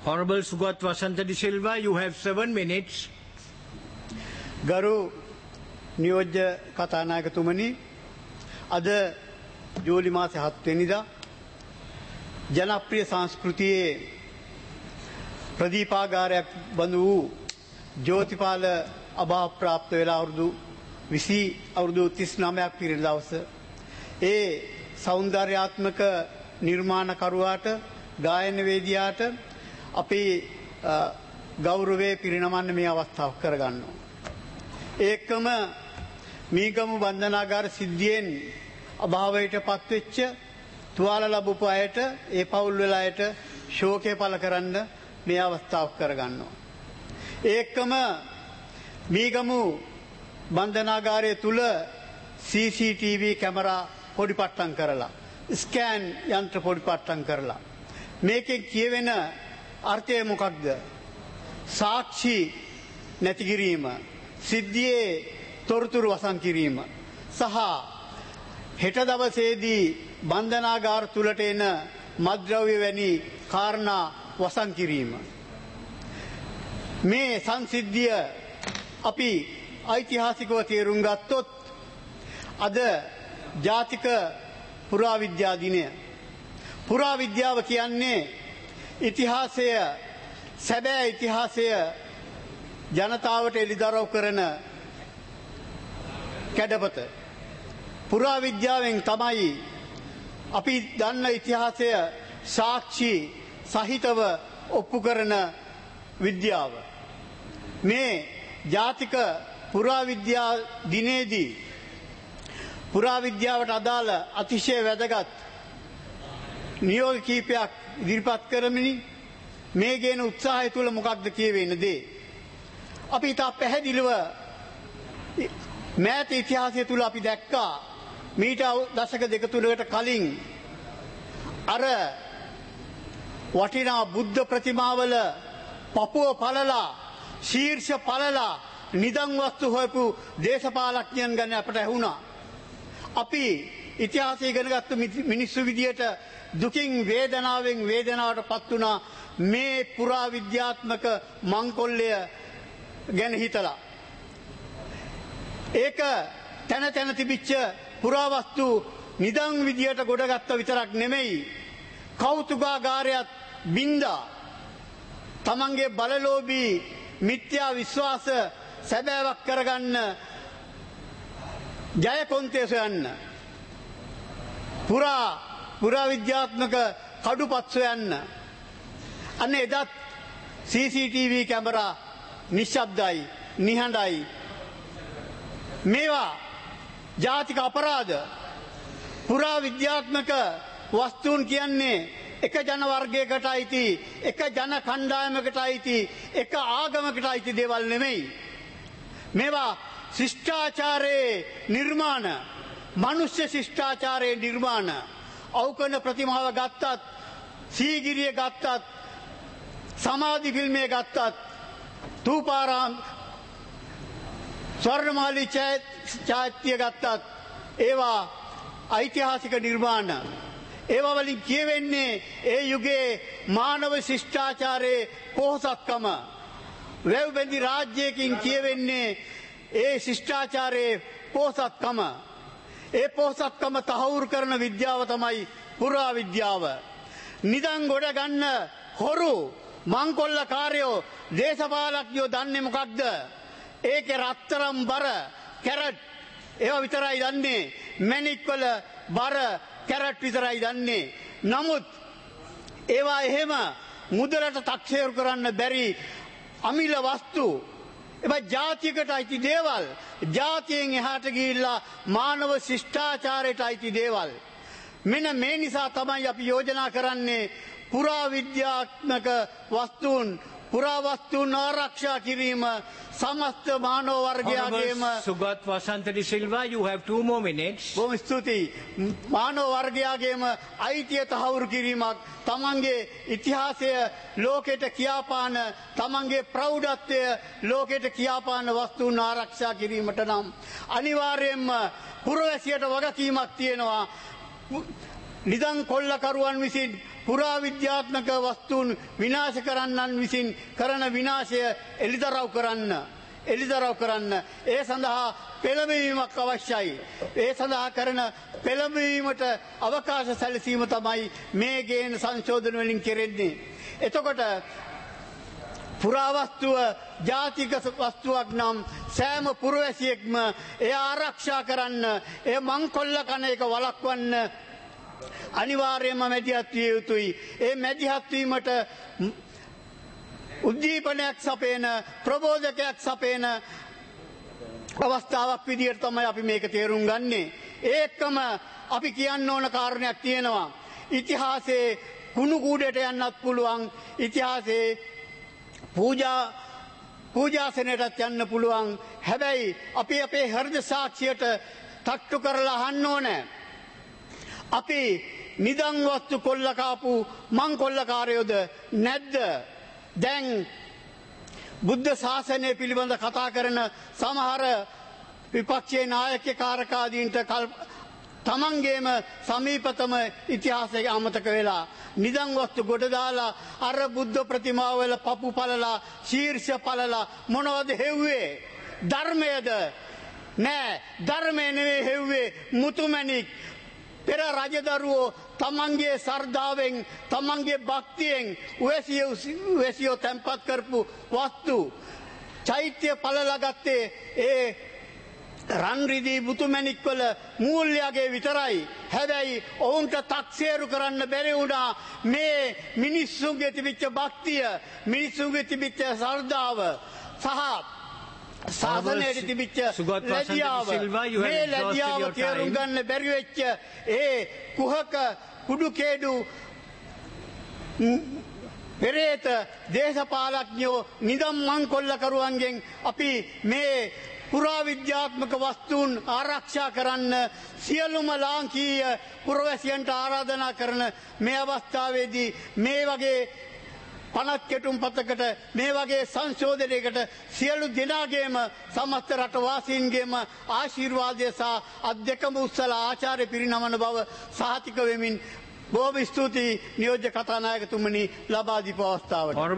Honorable Sugat Vasanta De Silva, you have 7 minutes. ගරු නියෝජ්‍ය කතානායකතුමනි, අද ජූලි මාසේ 7 වෙනිදා ජනප්‍රිය සංස්කෘතියේ ප්‍රදීපාගාරයක් බඳු වූ ජෝතිපාල අභාව ප්‍රාප්ත වෙලා අවුරුදු 39ක් පිරෙන දවස ඒ සෞන්දර්යාත්මක නිර්මාණකරුවාට ගායනවේදියාට අපි ගෞරවයේ පිරිනමන්න මේ අවස්ථාව කරගන්නවා. ඒකම මීගමු බන්ධනාගාර සිද්ධියෙන් අභාවයට පත්වෙච්ච තුවාල ලැබපු අයට ඒ පවුල් වල අයට ශෝකය පළ කරන්න මේ අවස්ථාව කරගන්නවා. ඒකම මීගමු බන්ධනාගාරය තුල CCTV කැමරා පොඩිපට්ටම් කරලා ස්කෑන් යන්ත්‍ර පොඩිපට්ටම් කරලා මේකෙන් කියවෙන අර්ථය මොකක්ද? සාක්ෂි නැති කිරීම, සිද්ධියේ තොරතුරු වසන් කිරීම සහ හෙට දවසේදී බන්ධනාගාර තුලට එන මත්ද්‍රව්‍ය වැනි කාරණා වසන් කිරීම. මේ සංසිද්ධිය අපි ඓතිහාසිකව තේරුම් ගත්තොත් අද ජාතික පුරාවිද්‍යා දිනය. පුරාවිද්‍යාව කියන්නේ ඉතිහාසය, සැබෑ ඉතිහාසය ජනතාවට එළිදරව් කරන කැඩපත. පුරාවිද්‍යාවෙන් තමයි අපි දන්න ඉතිහාසය සාක්ෂි සහිතව ඔප්පු කරන විද්‍යාව. මේ ජාතික පුරාවිද්‍යා දිනේදී පුරාවිද්‍යාවට අදාළ අතිශය වැදගත් නියෝග කීපයක් ඉදිරිපත් කරමිනි. මේ ගේන උත්සාහය තුළ මොකක්ද කියවෙන දේ අපි තා පැහැදිලිව මෑත ඉතිහාසය තුළ අපි දැක්කා. මීට දශක දෙක තුනකට කලින් අර වටිනා බුද්ධ ප්‍රතිමාවල පපුව පළලා ශීර්ෂ පළලා නිදන් වස්තු හොයපු දේශපාලඥයන් ගැන අපට ඇහුණා. අපි ඉතිහාසය ඉගෙන ගත්ත මිනිස්සු විදියට දුකින් වේදනාවෙන් වේදනාවට පත් වුණා මේ පුරාවිද්‍යාත්මක මංකොල්ලය ගැන හිතලා. ඒක තැන තැන තිබිච්ච පුරාවස්තු නිදන් විදියට ගොඩගත්ත විතරක් නෙමෙයි, කෞතුකාගාරයත් බින්දා. තමන්ගේ බලලෝභී මිත්‍යා විශ්වාස සැබෑවක් කරගන්න ජයකොන්තේ සොයන්න, පුරාවිද්‍යාත්මක කඩුපත් සොයන්න. අන්න එදත් CCTV කැමරා නිශ්ශබ්දයි, නිහඬයි. මේවා ජාතික අපරාධ. පුරාවිද්‍යාත්මක වස්තුන් කියන්නේ එක ජන වර්ගයකට අයිති, එක ජන කණ්ඩායමකට අයිති, එක ආගමකට අයිති දේවල් නෙමෙයි. මේවා ශිෂ්ටාචාරයේ නිර්මාණ, මනුෂ්‍ය ශිෂ්ටාචාරයේ නිර්මාණ. අවකන ප්‍රතිමාව ගත්තත්, සීගිරිය ගත්තත්, සමාධි ෆිල්මේ ගත්තත්, තූපාරාම ස්වර්ණමාලී චෛත්‍ය ගත්තත් ඒවා ඓතිහාසික නිර්මාණ. ඒවා වලින් කියවෙන්නේ ඒ යුගයේ මානව ශිෂ්ටාචාරයේ පොහොසත්කම. වැව්බැඳි රාජ්‍යයකින් කියවෙන්නේ ඒ ශිෂ්ටාචාරයේ පොහොසත්කම. ඒ පොහොසත්කම තහවුරු කරන විද්‍යාව තමයි පුරාවිද්‍යාව. නිදන් ගොඩ ගන්න හොරු මංකොල්ලකාරයෝ දේශපාලඥයෝ දන්නේ මොකක්ද? ඒකේ රත්තරම් බර කැරට් ඒවා විතරයි දන්නේ. මැණික් වල බර කැරට් විතරයි දන්නේ. නමුත් ඒවා එහෙම මුදලට තක්සේරු කරන්න බැරි අමිල වස්තු. එබැයි ජාතියකට අයිති දේවල්, ජාතියෙන් එහාට ගිහිල්ලා මානව ශිෂ්ටාචාරයට අයිති දේවල්. මෙන්න මේ නිසා තමයි අපි යෝජනා කරන්නේ පුරාවිද්‍යාත්මක වස්තුන්, පුරාවස්තුන් ආරක්ෂා කිරීම සමස්ත මානව වර්ගයාගේම. Sugat Vasanta De Silva, you have 2 more minutes. බොහොම ස්තුතියි. මානව වර්ගයාගේම අයිතිය තහවුරු කිරීමක්, තමන්ගේ ඉතිහාසය ලෝකෙට කියාපාන, තමන්ගේ ප්‍රෞಢත්වය ලෝකෙට කියාපාන වස්තුන් ආරක්ෂා කිරීමට නම් අනිවාර්යයෙන්ම පුරවැසියට වගකීමක් තියෙනවා. නිදන් කොල්ලකරුවන් විසින් පුරාවිද්‍යාත්මක වස්තුන් විනාශ කරන්නන් විසින් කරන විනාශය එළිදරව් කරන්න ඒ සඳහා පෙළඹවීමක් අවශ්‍යයි. ඒ සඳහා කරන පෙළඹවීමට අවකාශ සැලසීම තමයි මේ ගේන සංශෝධන වලින් කෙරෙන්නේ. එතකොට පුරාවස්තුව ජාතික වස්තුවක් නම් සෑම පුරවැසියෙක්ම එය ආරක්ෂා කරන්න, එය මංකොල්ල කන එක වළක්වන්න අනිවාර්යයෙන්ම මැදිහත් විය යුතුයි. ඒ මැදිහත් වීමට උද්දීපනයක් සපේන, ප්‍රබෝධකයක් සපේන අවස්ථාවක් විදියට තමයි අපි මේක තේරුම් ගන්නේ. ඒකම අපි කියන්න ඕන කාරණයක් තියෙනවා. ඉතිහාසයේ කුණු කූඩේට යන්නත් පුළුවන්. ඉතිහාසයේ පූජාසනයටත් යන්න පුළුවන්. හැබැයි අපි අපේ හෘද සාක්ෂියට තට්ටු කරලා අහන්න ඕනේ. අපි නිදන් වස්තු කොල්ලකාපු මංකොල්ලකාරයෝද නැද්ද? දැන් බුද්ධ ශාසනය පිළිබඳ කතා කරන සමහර විපක්ෂයේ නායකකාරකාදීන්ට තමන්ගේම සමීපතම ඉතිහාසය අමතක වෙලා නිදන් වස්තු ගොඩ දාලා අර බුද්ධ ප්‍රතිමාවල පපු පළලා ශීර්ෂ පළලා මොනවද හෙව්වේ? ධර්මයේද? නෑ, ධර්මය නෙවෙයි හෙව්වේ, මුතුමැණික්. පෙර රජදරුවෝ තමන්ගේ ශ්‍රද්ධාවෙන්, තමන්ගේ භක්තියෙන් උවැසියෝ තැන්පත් කරපු වස්තු චෛත්‍ය පළලා ගත්තේ ඒ රන් රිදී මුතුමැණික්වල මූල්‍යගේ විතරයි. හැබැයි ඔවුන්ට තක්සේරු කරන්න බැරි වුණා මේ මිනිස්සුන්ගේ තිබිච්ච භක්තිය, මිනිස්සුන්ගේ තිබිච්ච ශ්‍රද්ධාව සහ සාසනයේ තිබිච්ච ලැජ්ජාව, මේ ලැජ්ජාව තේරුම් ගන්න බැරි වෙච්ච ඒ කුහක කුඩුකේඩු පෙරේත දේශපාලඥයෝ නිදම් මංකොල්ලකරුවන්ගෙන් අපි මේ පුරාවිද්‍යාත්මක වස්තුන් ආරක්ෂා කරන්න සියලුම ලාංකීය පුරවැසියන්ට ආරාධනා කරන මේ අවස්ථාවේදී මේ වගේ පනත් කෙටුම් පතකට, මේ වගේ සංශෝධනයකට සියලු දෙනාගේම සමස්ත රටවාසීන්ගේම ආශිර්වාදය සහ අධ්‍යක්ෂක උත්සල ආචාර්ය පිරිනමන බව සහතික වෙමින් බොහොම ස්තුතියි නියෝජ්‍ය කතානායකතුමනි ලබා දීපු අවස්ථාවට.